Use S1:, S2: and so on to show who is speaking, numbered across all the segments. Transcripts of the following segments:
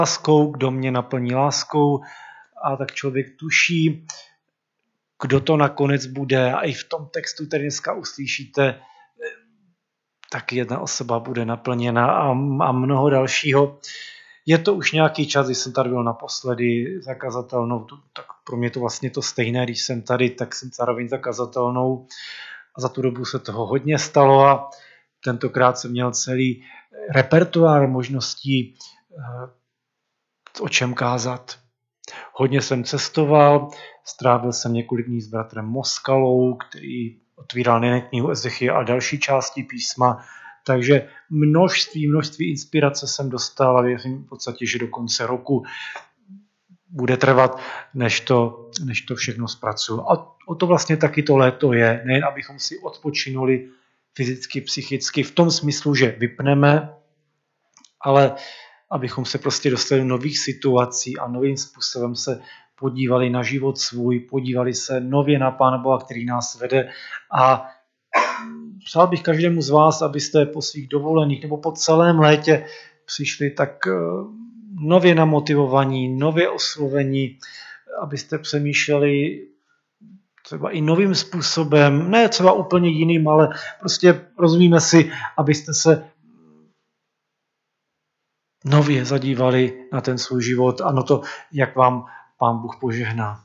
S1: láskou, kdo mě naplní láskou, a tak člověk tuší, kdo to nakonec bude, a i v tom textu, který dneska uslyšíte, taky jedna osoba bude naplněna a mnoho dalšího. Je to už nějaký čas, když jsem tady byl naposledy zakazatelnou, tak pro mě to vlastně to stejné, když jsem tady, tak jsem zároveň zakazatelnou a za tu dobu se toho hodně stalo a tentokrát jsem měl celý repertoár možností, o čem kázat. Hodně jsem cestoval, strávil jsem několik dní s bratrem Moskalou, který otvíral nejen knihu Ezechie a další části písma, takže množství inspirace jsem dostal a věřím v podstatě, že do konce roku bude trvat, než to všechno zpracuju. A o to vlastně taky to léto je, nejen abychom si odpočinuli fyzicky, psychicky, v tom smyslu, že vypneme, ale abychom se prostě dostali do nových situací a novým způsobem se podívali na život svůj, podívali se nově na Pána Boha, který nás vede. A přál bych každému z vás, abyste po svých dovolených nebo po celém létě přišli tak nově namotivovaní, nově oslovení, abyste přemýšleli třeba i novým způsobem, ne třeba úplně jiným, ale prostě rozumíme si, abyste se nově zadívali na ten svůj život a na to, jak vám Pán Bůh požehná.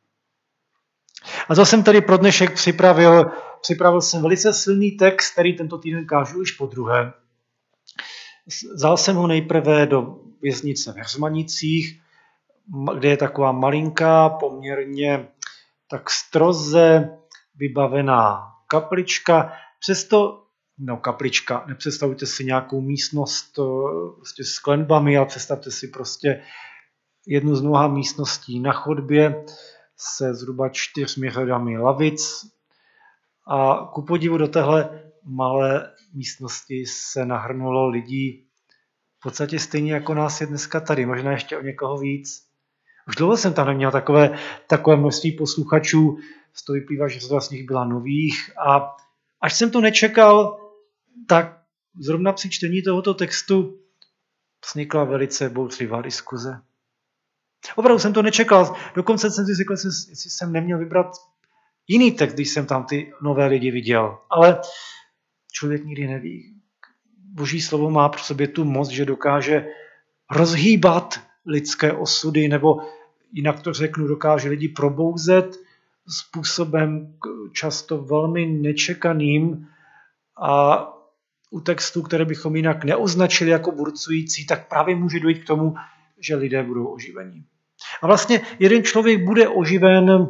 S1: A to jsem tady pro dnešek připravil. Připravil jsem velice silný text, který tento týden kážu už podruhé. Vzal jsem ho nejprve do věznice v Heřmanicích, kde je taková malinká, poměrně tak stroze vybavená kaplička. Kaplička, nepředstavujte si nějakou místnost prostě s klenbami, ale představte si prostě jednu z mnoha místností na chodbě se zhruba 4 řadami lavic. A ku podivu do téhle malé místnosti se nahrnulo lidí v podstatě stejně jako nás je dneska tady, možná ještě o někoho víc. Už dlouho jsem tam neměl takové množství posluchačů, z toho vyplývá, že řada z nich byla nových a až jsem to nečekal, tak zrovna při čtení tohoto textu vznikla velice bouřlivá diskuze. Opravdu jsem to nečekal, dokonce jsem si řekl, jestli jsem neměl vybrat jiný text, když jsem tam ty nové lidi viděl. Ale člověk nikdy neví. Boží slovo má pro sobě tu moc, že dokáže rozhýbat lidské osudy, nebo jinak to řeknu, dokáže lidi probouzet způsobem často velmi nečekaným a u textů, které bychom jinak neoznačili jako burcující, tak právě může dojít k tomu, že lidé budou oživení. A vlastně jeden člověk bude oživen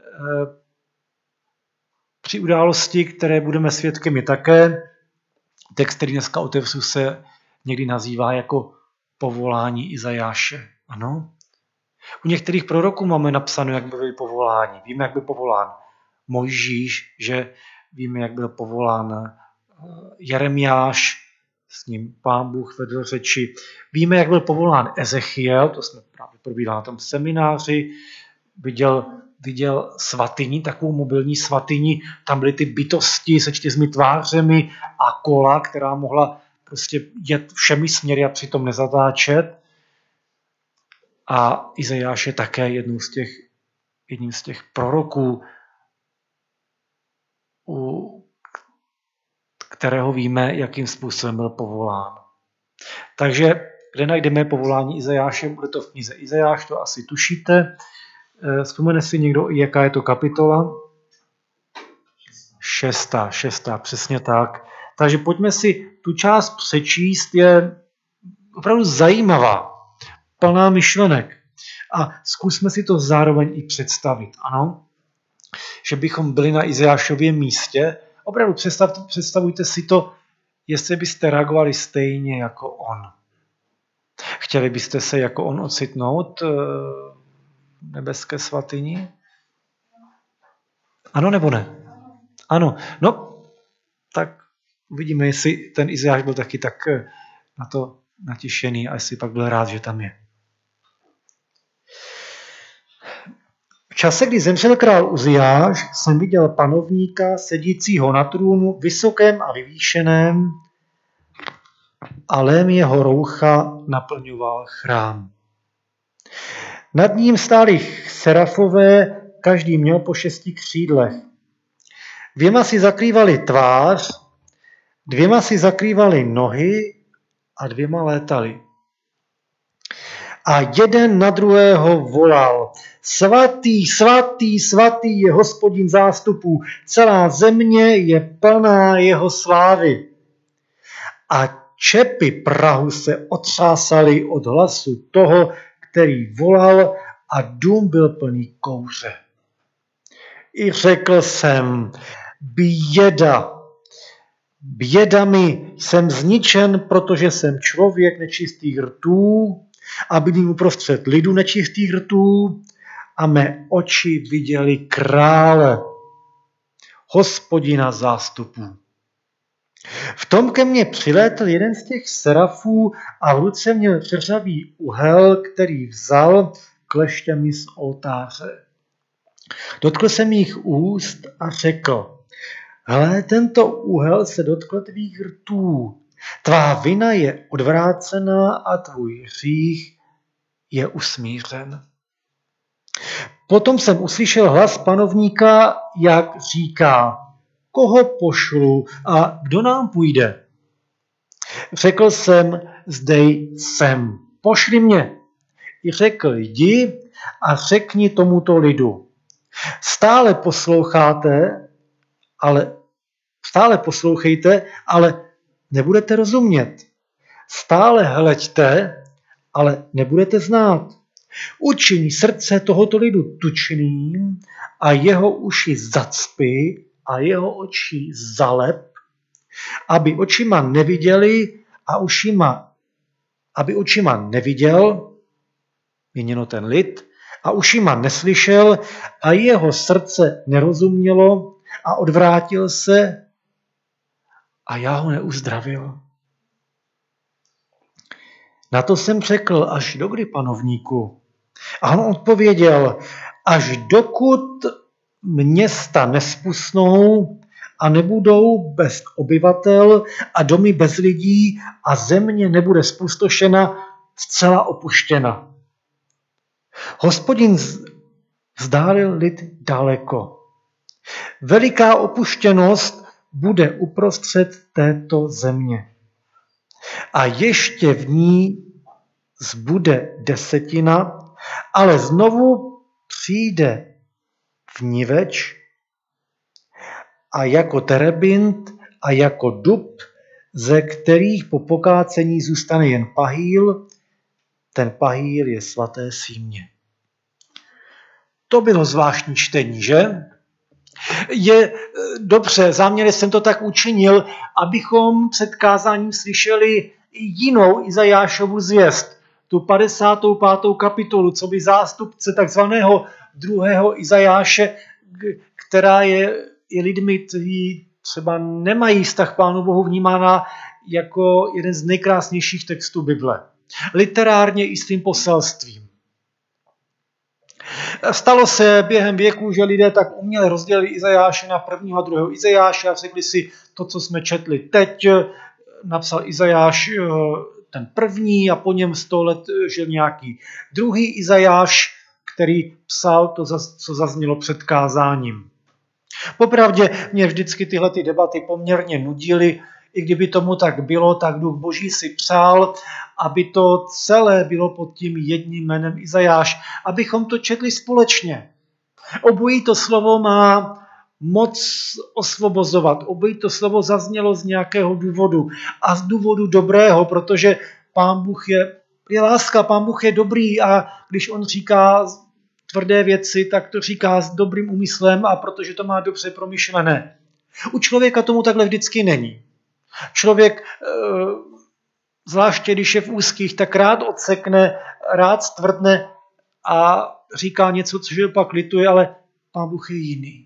S1: při události, které budeme svědkem je také. Text, který dneska otevřu, se někdy nazývá jako povolání Izajáše. Ano? U některých proroků máme napsáno, jak byli povoláni. Víme, jak byl povolán Mojžíš, že víme, jak byl povolán Jeremiáš, s ním Pán Bůh vedl řeči. Víme, jak byl povolán Ezechiel, to jsme právě probírali na tom semináři, viděl svatyni, takovou mobilní svatyni, tam byly ty bytosti se 4 tvářemi a kola, která mohla prostě jet všemi směry a přitom nezatáčet. A Izajáš je také jedním z těch proroků, u kterého víme, jakým způsobem byl povolán. Takže kde najdeme povolání Izajáše, bude to v knize Izajáš, to asi tušíte. Vzpomene si někdo, jaká je to kapitola? 6. Přesně tak. Takže pojďme si tu část přečíst, je opravdu zajímavá, plná myšlenek. A zkusme si to zároveň i představit, ano? Že bychom byli na Izajášově místě. Opravdu představujte si to, jestli byste reagovali stejně jako on. Chtěli byste se jako on ocitnout v nebeské svatyni? Ano nebo ne? Ano. No, tak uvidíme, jestli ten Izajáš byl taky tak na to natěšený a jestli pak byl rád, že tam je. V čase, kdy zemřel král Uziáš, jsem viděl panovníka sedícího na trůnu, vysokém a vyvýšeném, a lém jeho roucha naplňoval chrám. Nad ním stáli serafové, každý měl po 6 křídlech. 2 si zakrývali tvář, 2 si zakrývali nohy a 2 létali. A jeden na druhého volal: Svatý, svatý, svatý je Hospodin zástupů, celá země je plná jeho slávy. A čepy prahu se otřásaly od hlasu toho, který volal, a dům byl plný kouře. I řekl jsem: běda mi, jsem zničen, protože jsem člověk nečistých rtů a bydlím uprostřed lidu nečistých rtů a mé oči viděly krále, Hospodina zástupů. V tom ke mně přilétl jeden z těch serafů a v ruce měl řeřavý uhel, který vzal kleštěmi z oltáře. Dotkl jsem jich úst a řekl: Hle, tento úhel se dotkl tvých rtů. Tvá vina je odvrácená a tvůj hřích je usmířen. Potom jsem uslyšel hlas panovníka, jak říká: Koho pošlu a kdo nám půjde? Řekl jsem: Zdej jsem, pošli mě. I řekl: Jdi a řekni tomuto lidu: Stále poslouchejte, ale nebudete rozumět. Stále hleďte, ale nebudete znát. Učiň srdce tohoto lidu tučným a jeho uši zacpi a jeho oči zalep, aby očima neviděli a aby očima neviděl, měněno ten lid, a ušima neslyšel a jeho srdce nerozumělo a odvrátil se a já ho neuzdravil. Na to jsem řekl: Až dokdy, panovníku? A on odpověděl: Až dokud města nespusnou a nebudou bez obyvatel a domy bez lidí a země nebude zpustošena, zcela opuštěna. Hospodin vzdálil lid daleko. Veliká opuštěnost bude uprostřed této země. A ještě v ní zbude 10, ale znovu přijde vniveč a jako terebint a jako dub, ze kterých po pokácení zůstane jen pahýl, ten pahýl je svaté símě. To bylo zvláštní čtení, že? Je dobře, záměrně jsem to tak učinil, abychom před kázáním slyšeli jinou Izajášovu zvěst, tu 55. kapitolu, co by zástupce takzvaného druhého Izajáše, která je lidmi, kteří třeba nemají vztah k Pánu Bohu, vnímána jako jeden z nejkrásnějších textů Bible. Literárně i svým poselstvím. Stalo se během věku, že lidé tak uměle rozdělili Izajáše na prvního a druhého Izajáše a řekli si, to, co jsme četli teď, napsal Izajáš ten první a po něm 100 let žil nějaký druhý Izajáš, který psal to, co zaznělo před kázáním. Popravdě mě vždycky tyhle debaty poměrně nudily. I kdyby tomu tak bylo, tak Duch Boží si přál, aby to celé bylo pod tím jedním jménem Izajáš, abychom to četli společně. Obojí to slovo má moc osvobozovat. Obojí to slovo zaznělo z nějakého důvodu a z důvodu dobrého, protože Pán Bůh je láska, Pán Bůh je dobrý a když on říká tvrdé věci, tak to říká s dobrým úmyslem a protože to má dobře promyšlené. U člověka tomu takhle vždycky není. Člověk, zvláště když je v úzkých, tak rád odsekne, rád stvrdne a říká něco, což pak lituje, ale Pán Bůh je jiný.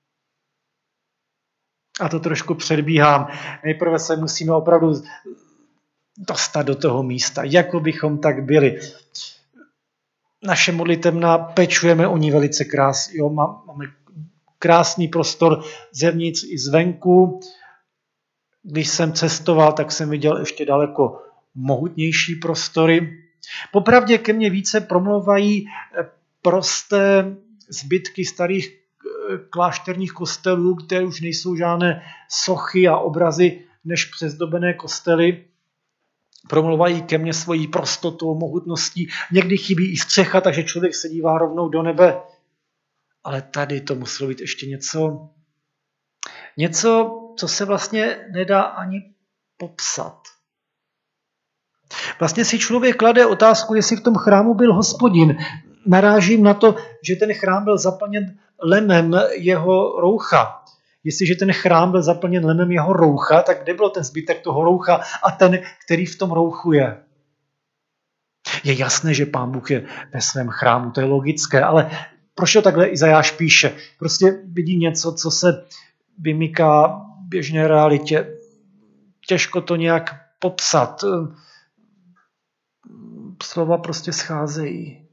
S1: A to trošku předbíhám. Nejprve se musíme opravdu dostat do toho místa, jako bychom tak byli. Naše modlitebna, pečujeme o ní velice krásně. Máme krásný prostor zevnitř i zvenku. Když jsem cestoval, tak jsem viděl ještě daleko mohutnější prostory. Popravdě ke mně více promlouvají prosté zbytky starých klášterních kostelů, kde už nejsou žádné sochy a obrazy, než přezdobené kostely. Promlouvají ke mně svojí prostotou, mohutností. Někdy chybí i střecha, takže člověk se dívá rovnou do nebe. Ale tady to muselo být ještě něco, co se vlastně nedá ani popsat. Vlastně si člověk klade otázku, jestli v tom chrámu byl Hospodin. Narážím na to, že ten chrám byl zaplněn lemem jeho roucha. Jestliže ten chrám byl zaplněn lemem jeho roucha, tak kde byl ten zbytek toho roucha a ten, který v tom rouchu je? Je jasné, že Pán Bůh je ve svém chrámu, to je logické, ale proč to takhle Izajáš píše? Prostě vidí něco, co se vymyká běžné realitě. Těžko to nějak popsat. Slova prostě scházejí.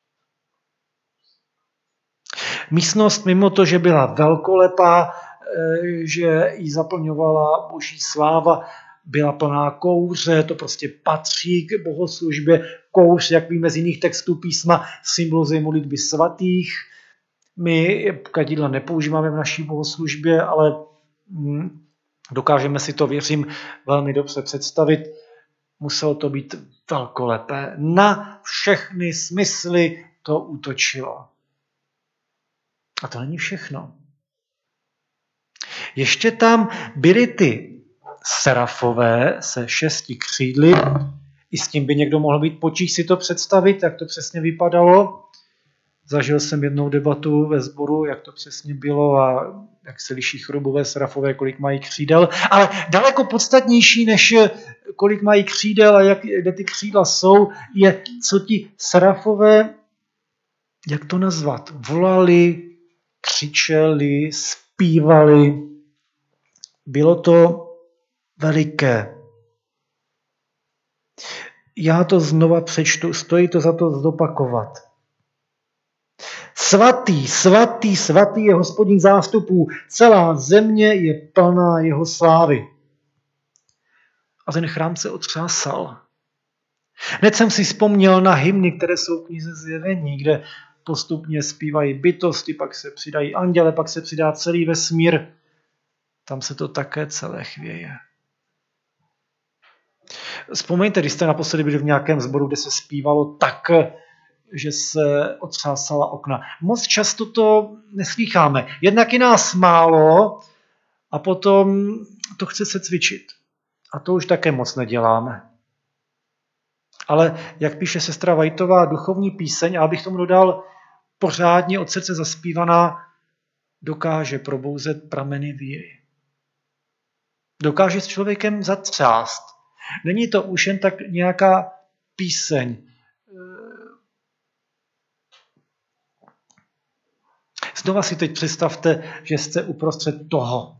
S1: Místnost mimo to, že byla velkolepá, že ji zaplňovala boží sláva, byla plná kouře, to prostě patří k bohoslužbě. Kouř, jak víme z jiných textů písma, symbolizuje modlitby svatých. My kadidla nepoužíváme v naší bohoslužbě, ale dokážeme si to, věřím, velmi dobře představit. Muselo to být velkolepé. Na všechny smysly to útočilo. A to není všechno. Ještě tam byly ty serafové se 6 křídly. I s tím by někdo mohl být potíž si to představit, jak to přesně vypadalo. Zažil jsem jednou debatu ve sboru, jak to přesně bylo a jak se liší chrobové, serafové, kolik mají křídel. Ale daleko podstatnější, než kolik mají křídel a kde ty křídla jsou, je, co ti serafové, jak to nazvat, volali, křičeli, zpívali. Bylo to veliké. Já to znova přečtu, stojí to za to zopakovat. Svatý, svatý, svatý je Hospodin zástupů, celá země je plná jeho slávy. A ten chrám se otřásal. Hned jsem si vzpomněl na hymny, které jsou v knize Zjevení, kde postupně zpívají bytosti, pak se přidají anděle, pak se přidá celý vesmír. Tam se to také celé chvěje. Vzpomeňte, když jste naposledy byli v nějakém sboru, kde se zpívalo tak, že se otřásala okna. Moc často to neslýcháme. Jednak je nás málo a potom to chce se cvičit. A to už také moc neděláme. Ale jak píše sestra Vajtová, duchovní píseň, a abych tomu dodal pořádně od srdce zaspívaná, dokáže probouzet prameny víry. Dokáže s člověkem zatřást. Není to už jen tak nějaká píseň. Znova si teď představte, že jste uprostřed toho.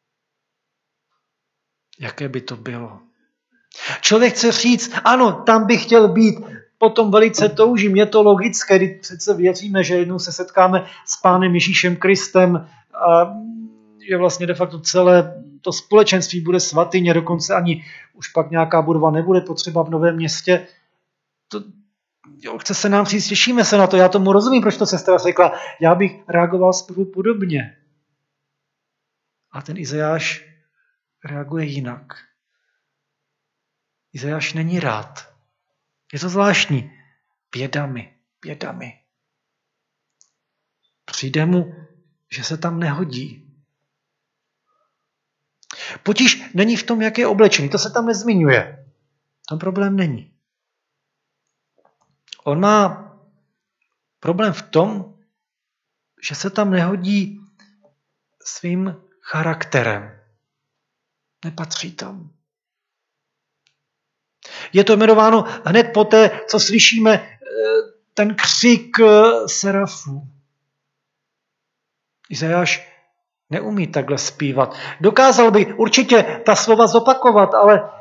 S1: Jaké by to bylo? Člověk chce říct, ano, tam bych chtěl být, potom velice toužím, je to logické, když přece věříme, že jednou se setkáme s Pánem Ježíšem Kristem a že vlastně de facto celé to společenství bude svatyně, dokonce ani už pak nějaká budova nebude potřeba v Novém Městě. Chce se nám říct, těšíme se na to, já tomu rozumím, proč to sestra řekla, já bych reagoval spolu podobně. A ten Izajáš reaguje jinak. Izajáš není rád. Je to zvláštní. Bědami. Přijde mu, že se tam nehodí. Potíž není v tom, jak je oblečený. To se tam nezmiňuje. Tam problém není. On má problém v tom, že se tam nehodí svým charakterem. Nepatří tam. Je to jmenováno hned poté, co slyšíme ten křik serafů. Izajáš neumí takhle zpívat. Dokázal by určitě ta slova zopakovat, ale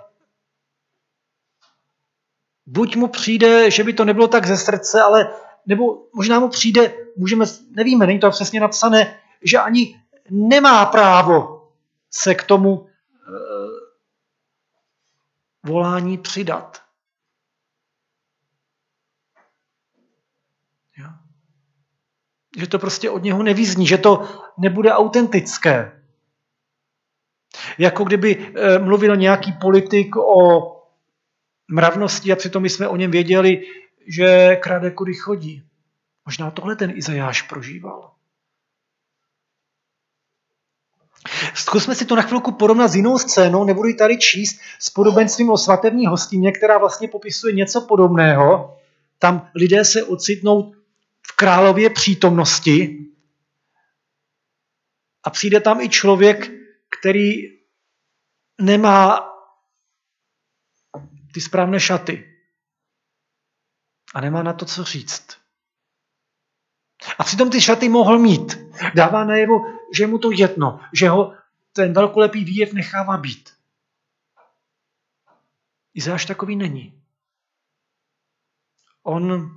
S1: buď mu přijde, že by to nebylo tak ze srdce, ale nebo možná mu přijde, nevíme, není to přesně napsané, že ani nemá právo se k tomu volání přidat. Jo? Že to prostě od něho nevyzní, že to nebude autentické. Jako kdyby mluvil nějaký politik o mravnosti a přitom my jsme o něm věděli, že krade kudy chodí. Možná tohle ten Izajáš prožíval. Zkusme si to na chvilku porovnat s jinou scénou, nebudu ji tady číst, s podobenstvím o svatební hostině, která vlastně popisuje něco podobného. Tam lidé se ocitnou v králově přítomnosti a přijde tam i člověk, který nemá ty správné šaty a nemá na to, co říct. A přitom ty šaty mohl mít. Dává najevo, že je mu to jedno, že ho ten velkolepý výjev nechává být. Izajáš takový není. On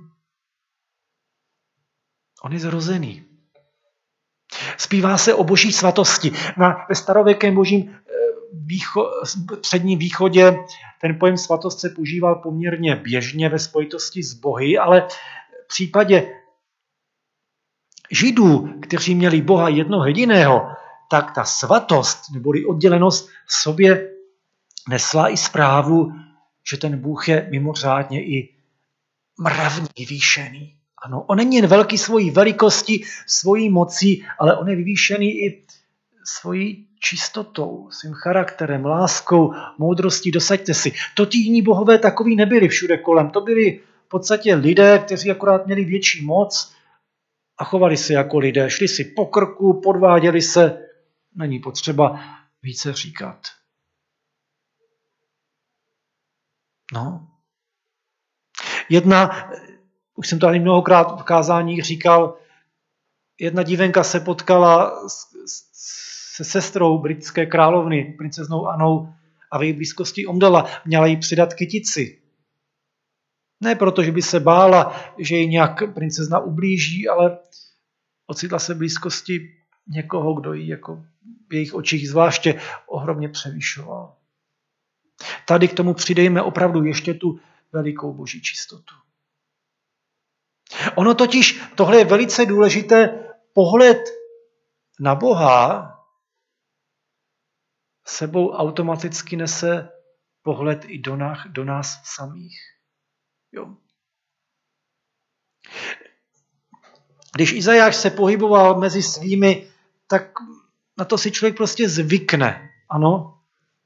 S1: je zrozený. Zpívá se o boží svatosti. Ve starověkém božím předním východě ten pojem svatost se používal poměrně běžně ve spojitosti s bohy, ale v případě Židů, kteří měli Boha jednoho jediného, tak ta svatost neboli oddělenost v sobě nesla i zprávu, že ten Bůh je mimořádně i mravně vyvýšený. Ano, on není jen velký svojí velikostí, svojí mocí, ale on je vyvýšený i svojí čistotou, svým charakterem, láskou, moudrostí. Dosaďte si. To ti jiní bohové takový nebyli všude kolem. To byli v podstatě lidé, kteří akorát měli větší moc a chovali se jako lidé. Šli si po krku, podváděli se. Není potřeba více říkat. No. Už jsem to tady mnohokrát v kázáních říkal, jedna dívenka se potkala se sestrou britské královny, princeznou Annou, a v její blízkosti omdlela. Měla jí přidat kytici. Ne proto, že by se bála, že jí nějak princezna ublíží, ale ocitla se v blízkosti někoho, kdo jí jako v jejich očích zvláště ohromně převyšoval. Tady k tomu přidejme opravdu ještě tu velikou boží čistotu. Ono totiž, tohle je velice důležité, pohled na Boha sebou automaticky nese pohled i do nás samých. Jo. Když Izajáš se pohyboval mezi svými, tak na to si člověk prostě zvykne. Ano.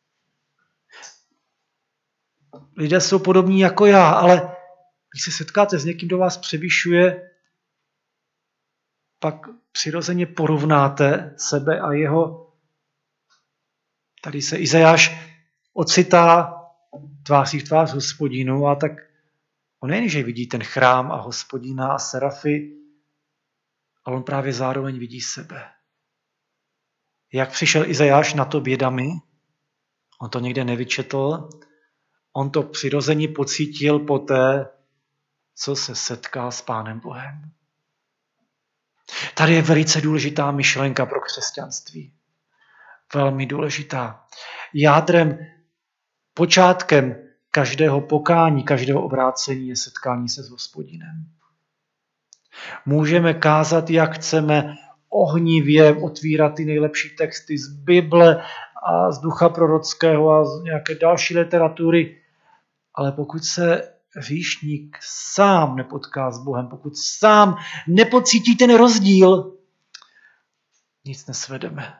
S1: Lidé jsou podobní jako já, ale když se setkáte s někým, kdo vás převyšuje, pak přirozeně porovnáte sebe a jeho. Tady se Izajáš ocitá tváří v tvář Hospodinu, a tak on nejen, že vidí ten chrám a Hospodina a serafy, ale on právě zároveň vidí sebe. Jak přišel Izajáš na to bědami? On to někde nevyčetl. On to přirozeně pocítil poté, co se setká s Pánem Bohem. Tady je velice důležitá myšlenka pro křesťanství. Velmi důležitá. Jádrem, počátkem každého pokání, každého obrácení je setkání se s Hospodinem. Můžeme kázat, jak chceme, ohnivě otvírat ty nejlepší texty z Bible a z ducha prorockého a z nějaké další literatury, ale pokud se hříšník sám nepotká s Bohem, pokud sám nepocítí ten rozdíl, nic nesvedeme.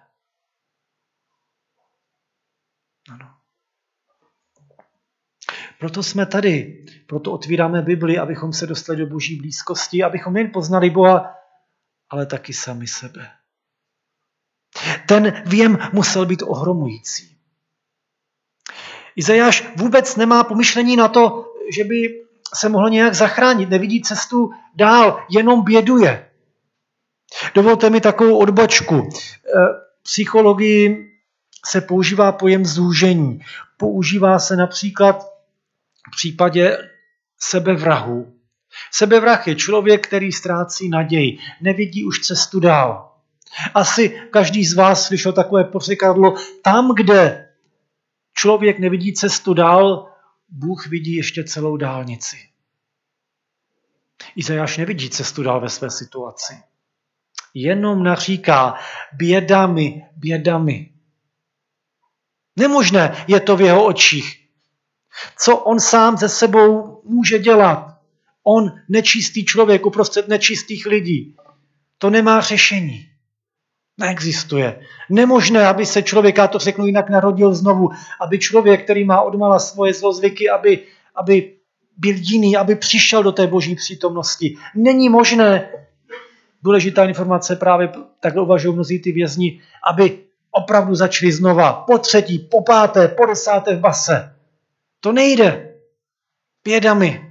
S1: Ano. Proto jsme tady, proto otvíráme Bibli, abychom se dostali do boží blízkosti, abychom nejen poznali Boha, ale taky sami sebe. Ten věm musel být ohromující. Izajáš vůbec nemá pomyšlení na to, že by se mohl nějak zachránit, nevidí cestu dál, jenom běduje. Dovolte mi takovou odbočku. V psychologii se používá pojem zúžení. Používá se například v případě sebevrahu. Sebevrah je člověk, který ztrácí naději, nevidí už cestu dál. Asi každý z vás slyšel takové pořekadlo, tam, kde člověk nevidí cestu dál, Bůh vidí ještě celou dálnici. Izajáš nevidí cestu dál ve své situaci. Jenom naříká bědami, bědami. Nemožné je to v jeho očích. Co on sám ze sebou může dělat? On, nečistý člověk uprostřed nečistých lidí. To nemá řešení. Neexistuje. Nemožné, aby se člověk, já to řeknu jinak, narodil znovu, aby člověk, který má odmala svoje zlozvyky, aby byl jiný, aby přišel do té boží přítomnosti. Není možné, důležitá informace, právě takhle uvažují mnozí ty vězni, aby opravdu začali znova, po třetí, po páté, po desáté v base. To nejde. Bědami.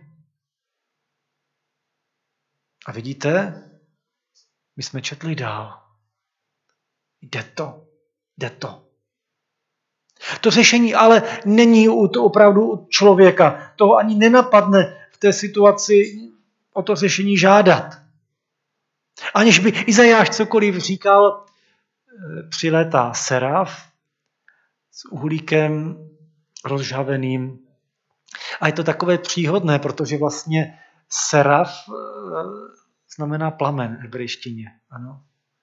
S1: A vidíte, my jsme četli dál. Jde to. To řešení ale není opravdu u člověka. Toho ani nenapadne v té situaci o to řešení žádat. Aniž by Izajáš cokoliv říkal, přilétá seraf s uhlíkem rozžhaveným. A je to takové příhodné, protože vlastně seraf znamená plamen v hebrejštině. Ano.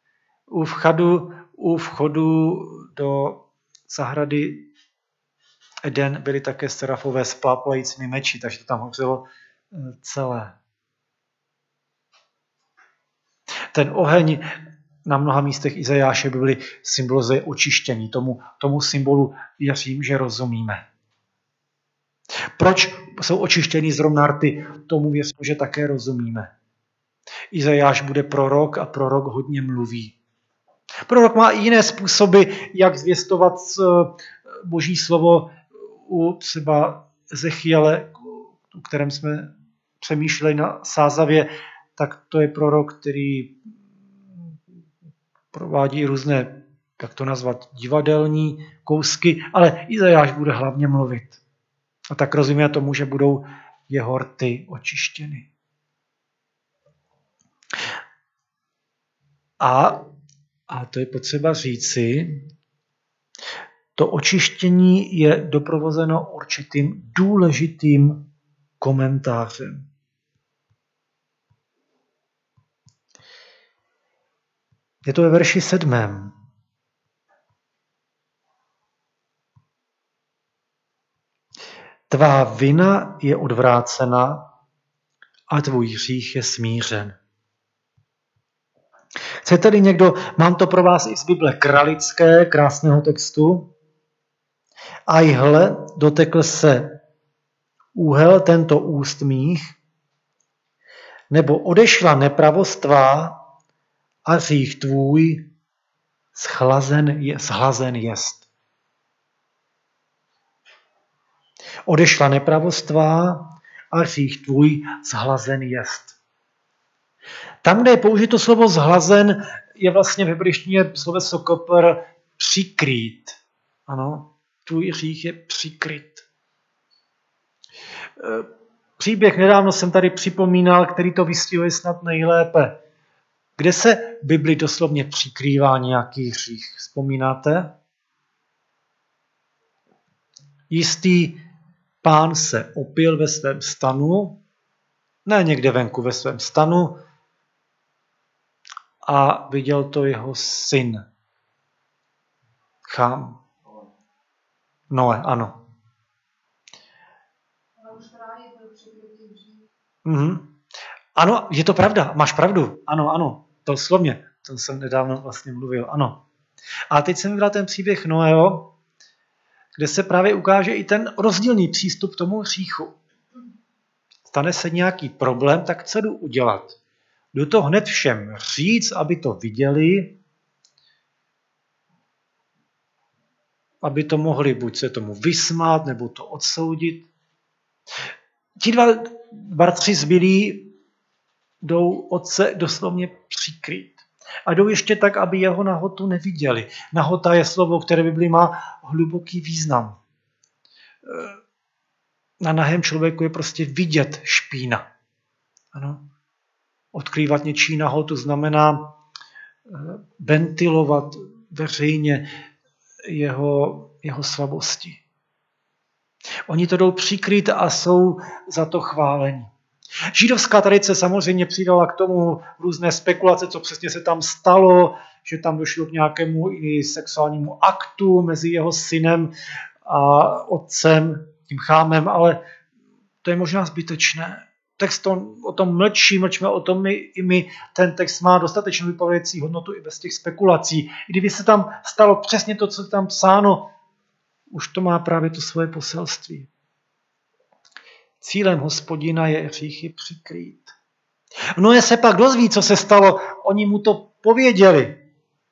S1: U vchodu do zahrady Eden byly také serafové s plápolajícími meči, takže to tam hořelo celé. Ten oheň na mnoha místech Izajáše byly symbolizuje očištění. Tomu symbolu věřím, že rozumíme. Proč jsou očištěny zrovna rty? Tomu věřím, že také rozumíme. Izajáš bude prorok a prorok hodně mluví. Prorok má i jiné způsoby, jak zvěstovat boží slovo u třeba Ezechiele, o kterém jsme přemýšleli na Sázavě, tak to je prorok, který provádí různé, jak to nazvat, divadelní kousky, ale Izajáš bude hlavně mluvit. A tak rozumíme tomu, že budou jeho rty očištěny. A to je potřeba říci, to očištění je doprovozeno určitým důležitým komentářem. Je to ve verši 7. Tvá vina je odvrácena a tvůj hřích je smířen. Chce tady někdo, mám to pro vás i z Bible Kralické, krásného textu. A hle, dotekl se úhel tento úst mých, nebo odešla nepravost tvá a hřích tvůj shlazen jest. Odešla nepravost tvá a hřích tvůj shlazen jest. Tam, kde je použito slovo zhlazen, je vlastně v hebrejštině sloveso kopr přikrýt. Ano, tvůj hřích je přikryt. Příběh nedávno jsem tady připomínal, který to vystihuje snad nejlépe. Kde se v Bibli doslovně přikrývá nějaký hřích? Vzpomínáte? Jistý pán se opil ve svém stanu, ne někde venku, ve svém stanu, a viděl to jeho syn. Chám. Noe, ano. Ano, je to pravda, máš pravdu. Ano, to slovně. To jsem nedávno vlastně mluvil, ano. A teď jsem vybral ten příběh Noého, kde se právě ukáže i ten rozdílný přístup k tomu hříchu. Stane se nějaký problém, tak co jdu udělat? Jdu to hned všem říct, aby to viděli, aby to mohli buď se tomu vysmát, nebo to odsoudit. Ti dva bratři zbylí jdou otce doslovně přikrýt. A jdou ještě tak, aby jeho nahotu neviděli. Nahota je slovo, které v Biblii má hluboký význam. Na nahém člověku je prostě vidět špína. Ano. Odkrývat něčí nahotu znamená ventilovat veřejně jeho slabosti. Oni to jdou přikrýt a jsou za to chváleni. Židovská tradice samozřejmě přidala k tomu různé spekulace, co přesně se tam stalo, že tam došlo k nějakému i sexuálnímu aktu mezi jeho synem a otcem, tím Chámem, ale to je možná zbytečné. Text o tom mlčíme o tom i my. Ten text má dostatečnou vypověděcí hodnotu i bez těch spekulací. Kdyby se tam stalo přesně to, co je tam psáno, už to má právě to svoje poselství. Cílem Hospodina je hříchy přikrýt. Noé se pak dozví, co se stalo. Oni mu to pověděli.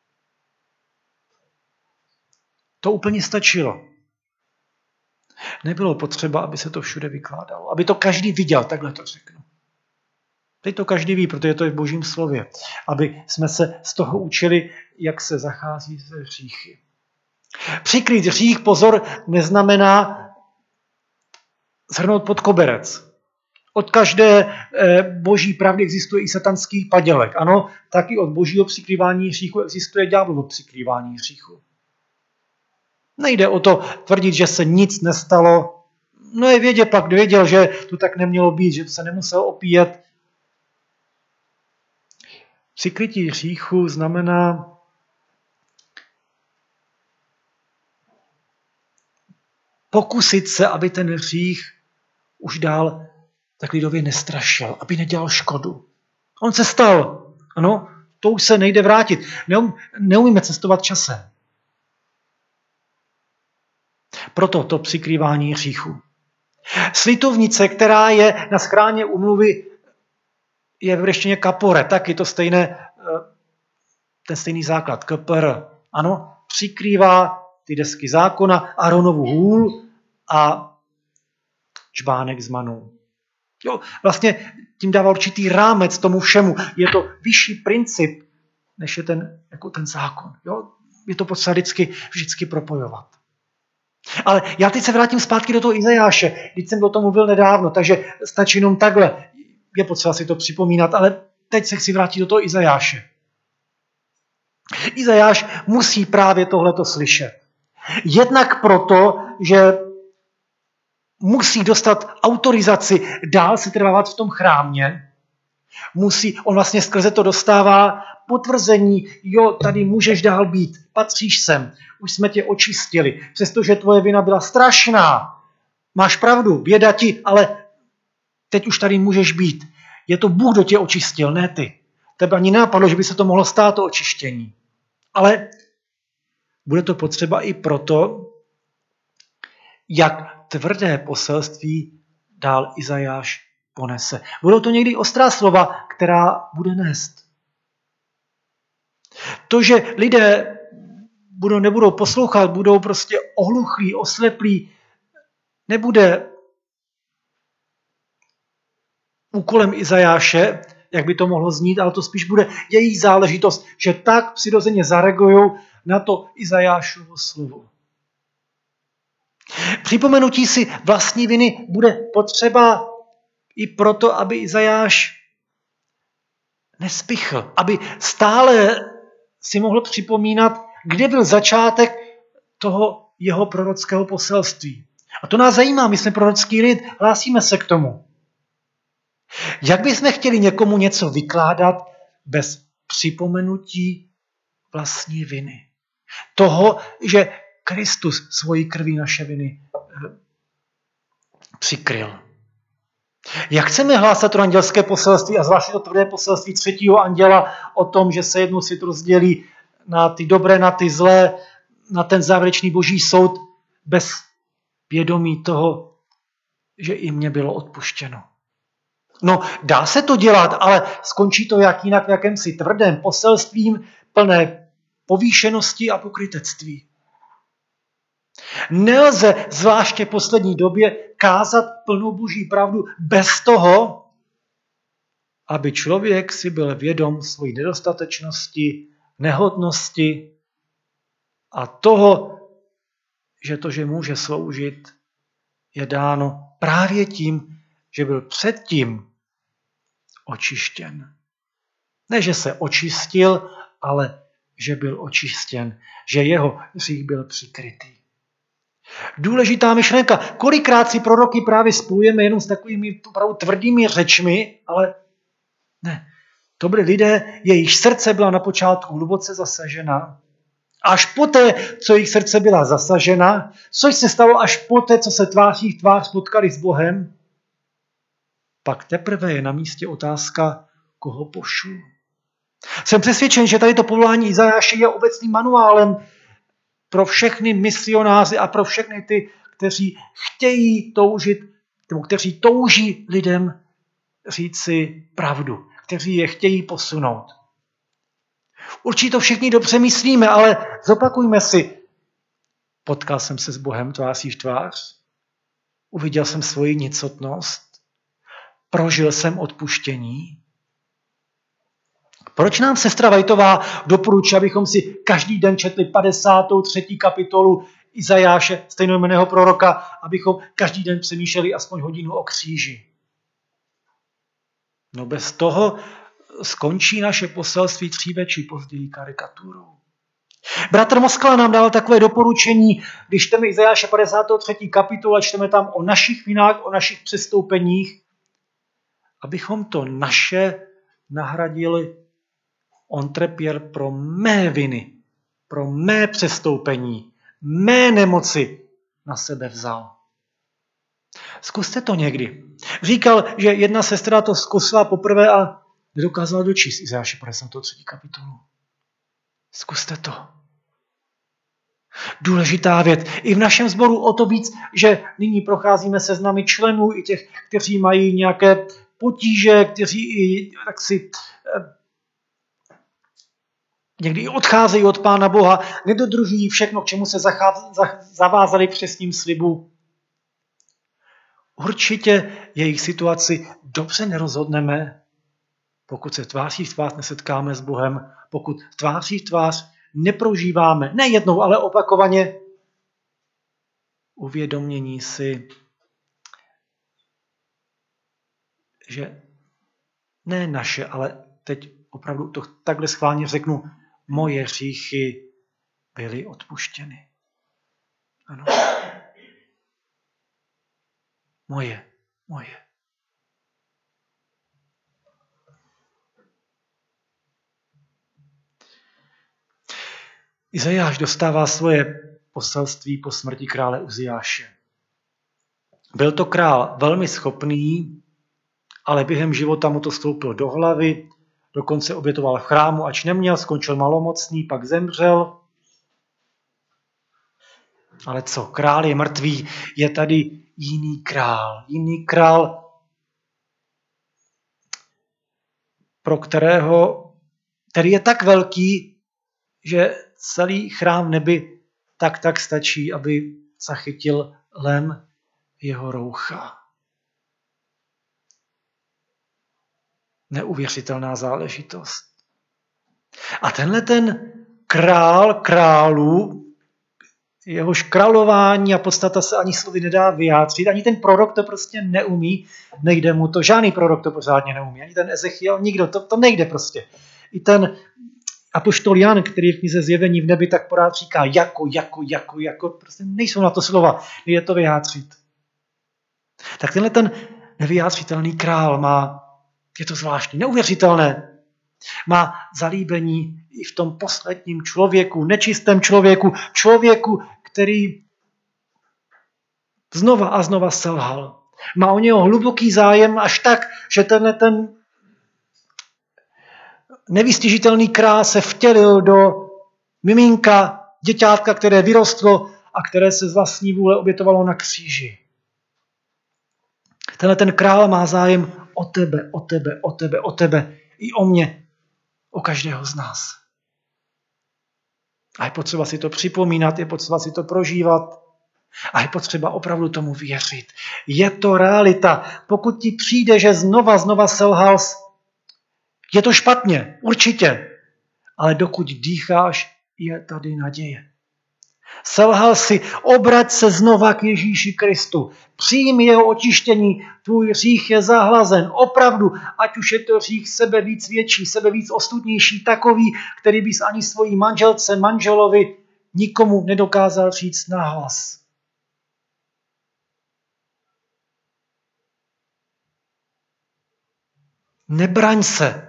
S1: To úplně stačilo. Nebylo potřeba, aby se to všude vykládalo. Aby to každý viděl, takhle to řeknu. Teď to každý ví, protože to je v Božím slově. Aby jsme se z toho učili, jak se zachází se hříchy. Přikrýt hřích, pozor, neznamená zhrnout pod koberec. Od každé boží pravdy existuje i satanský padělek. Ano, taky od božího přikrývání hříchu existuje ďáblovo přikrývání hříchu. Nejde o to tvrdit, že se nic nestalo. No je věděl, že to tak nemělo být, že to se nemusel opíjet. Přikrytí hříchu znamená pokusit se, aby ten hřích už dál tak lidově nestrašil, aby nedělal škodu. On se stal. Ano, to už se nejde vrátit. Neumíme cestovat časem. Proto to přikrývání hříchu. Slitovnice, která je na schráně úmluvy, je v řečtině kapore, taky to stejné, ten stejný základ, kpr. Ano, přikrývá ty desky zákona, Aaronovu hůl a čbánek z manou. Jo, vlastně tím dává určitý rámec tomu všemu. Je to vyšší princip, než je ten zákon. Jo? Je to potřeba vždycky propojovat. Ale já teď se vrátím zpátky do toho Izajáše. Teď jsem o tom mluvil nedávno, takže stačí jenom takhle. Je potřeba si to připomínat, ale teď se chci vrátit do toho Izajáše. Izajáš musí právě tohleto slyšet. Jednak proto, že musí dostat autorizaci dál se trvávat v tom chrámě. On vlastně skrze to dostává potvrzení, jo, tady můžeš dál být, patříš sem, už jsme tě očistili, přestože tvoje vina byla strašná. Máš pravdu, běda ti, ale teď už tady můžeš být. Je to Bůh, kdo tě očistil, ne ty. Tebe ani nenapadlo, že by se to mohlo stát, to očištění. Ale bude to potřeba i proto, jak tvrdé poselství dál Izajáš ponese. Budou to někdy ostrá slova, která bude nést. To, že lidé nebudou poslouchat, budou prostě ohluchlí, osleplí, nebude úkolem Izajáše, jak by to mohlo znít, ale to spíš bude její záležitost, že tak přirozeně zareagují na to Izajášovo slovo. Připomenutí si vlastní viny bude potřeba i proto, aby Izajáš nespichl, aby stále si mohl připomínat, kde byl začátek toho jeho prorockého poselství. A to nás zajímá, my jsme prorocký lid, hlásíme se k tomu. Jak bychom chtěli někomu něco vykládat bez připomenutí vlastní viny? Toho, že Kristus svojí krví naše viny přikryl. Jak chceme hlásat to andělské poselství a zvláště to tvrdé poselství třetího anděla o tom, že se jednou svět rozdělí na ty dobré, na ty zlé, na ten závěrečný boží soud bez vědomí toho, že i mně bylo odpuštěno. No, dá se to dělat, ale skončí to jak jinak v jakémsi tvrdém poselstvím plné povýšenosti a pokrytectví. Nelze, zvláště v poslední době, kázat plnou boží pravdu bez toho, aby člověk si byl vědom své nedostatečnosti, nehodnosti a toho, že to, že může sloužit, je dáno právě tím, že byl předtím očištěn. Ne, že se očistil, ale že byl očištěn, že jeho hřích byl přikrytý. Důležitá myšlenka. Kolikrát si proroky právě spojujeme jenom s takovými opravdu tvrdými řečmi, ale ne. To byli lidé, jejichž srdce byla na počátku hluboce zasažena. Až poté, co jejich srdce byla zasažena, což se stalo až poté, co se tváří v tvář potkali s Bohem, pak teprve je na místě otázka, koho pošlu. Jsem přesvědčen, že tady to povolání Izajáše je obecným manuálem pro všechny misionáři a pro všechny ty, kteří chtějí toužit, nebo kteří touží lidem říci pravdu, kteří je chtějí posunout. Určitě to všichni dobře myslíme, ale zopakujme si. Potkal jsem se s Bohem tváří v tvář, uviděl jsem svoji nicotnost, prožil jsem odpuštění. Proč nám sestra Vajtová doporučuje, abychom si každý den četli 53. kapitolu Izajáše, stejnojmenného proroka, abychom každý den přemýšleli aspoň hodinu o kříži? No bez toho skončí naše poselství dříve či později karikaturou. Bratr Moskva nám dal takové doporučení, když čteme Izajáše 53. kapitolu a čteme tam o našich vinách, o našich přestoupeních, abychom to naše nahradili. On trpěl pro mé viny, pro mé přestoupení, mé nemoci na sebe vzal. Zkuste to někdy. Říkal, že jedna sestra to zkusila poprvé a nedokázala dočíst Izajáše 53. kapitolu. Zkuste to. Důležitá věc. I v našem sboru o to víc, že nyní procházíme seznamy členů i těch, kteří mají nějaké potíže, kteří i tak si někdy odcházejí od Pána Boha, nedodržují všechno, k čemu se zavázali při svým slibu. Určitě jejich situaci dobře nerozhodneme, pokud se tváří v tvář nesetkáme s Bohem, pokud tváří v tvář neprožíváme, ne jednou, ale opakovaně, uvědomění si, že ne naše, ale teď opravdu to takhle schválně řeknu, moje hříchy byly odpuštěny. Ano. Moje. Izajáš dostává svoje poselství po smrti krále Uziáše. Byl to král velmi schopný, ale během života mu to stoupilo do hlavy, dokonce obětoval v chrámu, ač neměl, skončil malomocný, pak zemřel. Ale co, král je mrtvý, je tady jiný král, pro který je tak velký, že celý chrám nebi tak stačí, aby zachytil lem jeho roucha. Neuvěřitelná záležitost. A tenhle ten král králů, jehož králování a podstata se ani slovy nedá vyjádřit, ani ten prorok to prostě neumí, nejde mu to, žádný prorok to pořádně neumí, ani ten Ezechiel, nikdo, to nejde prostě. I ten apoštol Jan, který je v knize Zjevení v nebi, tak pořád říká jako, prostě nejsou na to slova, je to vyjádřit. Tak tenhle ten nevyjádřitelný král je to zvláštní, neuvěřitelné. Má zalíbení i v tom posledním člověku, nečistém člověku, který znova a znova selhal. Má o něho hluboký zájem až tak, že ten nevystižitelný král se vtělil do miminka, děťátka, které vyrostlo a které se z vlastní vůle obětovalo na kříži. Ten král má zájem o tebe, i o mě, o každého z nás. A je potřeba si to připomínat, je potřeba si to prožívat a je potřeba opravdu tomu věřit. Je to realita. Pokud ti přijde, že znova selhal, je to špatně, určitě. Ale dokud dýcháš, je tady naděje. Selhal si, obrať se znova k Ježíši Kristu. Přijmi jeho očištění, tvůj hřích je zahlazen. Opravdu, ať už je to hřích sebevíc větší, sebevíc ostudnější, takový, který bys ani svojí manželce, manželovi nikomu nedokázal říct nahlas. Nebraň se.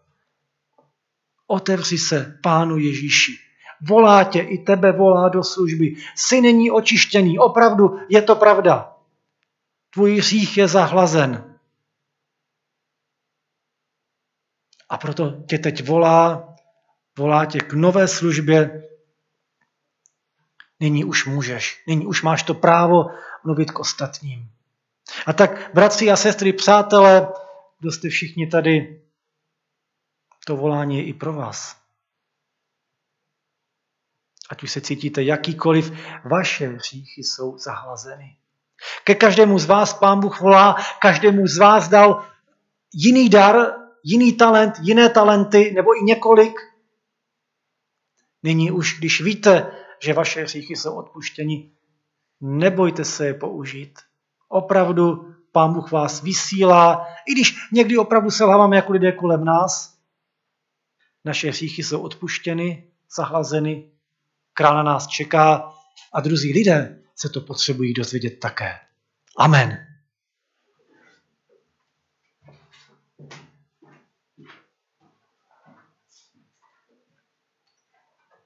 S1: Otevři se Pánu Ježíši. Volá tě, i tebe volá do služby. Jsi není očištěný. Opravdu je to pravda. Tvůj hřích je zahlazen. A proto tě teď volá tě k nové službě. Nyní už můžeš. Nyní už máš to právo mluvit k ostatním. A tak, bratři a sestry, přátelé, kdo jste všichni tady, to volání je i pro vás. Ať už se cítíte jakýkoliv, vaše hříchy jsou zahlazeny. Ke každému z vás Pán Bůh volá, každému z vás dal jiný dar, jiný talent, jiné talenty, nebo i několik. Nyní už, když víte, že vaše hříchy jsou odpuštěni, nebojte se je použít. Opravdu Pán Bůh vás vysílá, i když někdy opravdu selháváme jako lidé kolem nás. Naše hříchy jsou odpuštěny, zahlazeny, král na nás čeká a druzí lidé se to potřebují dozvědět také. Amen.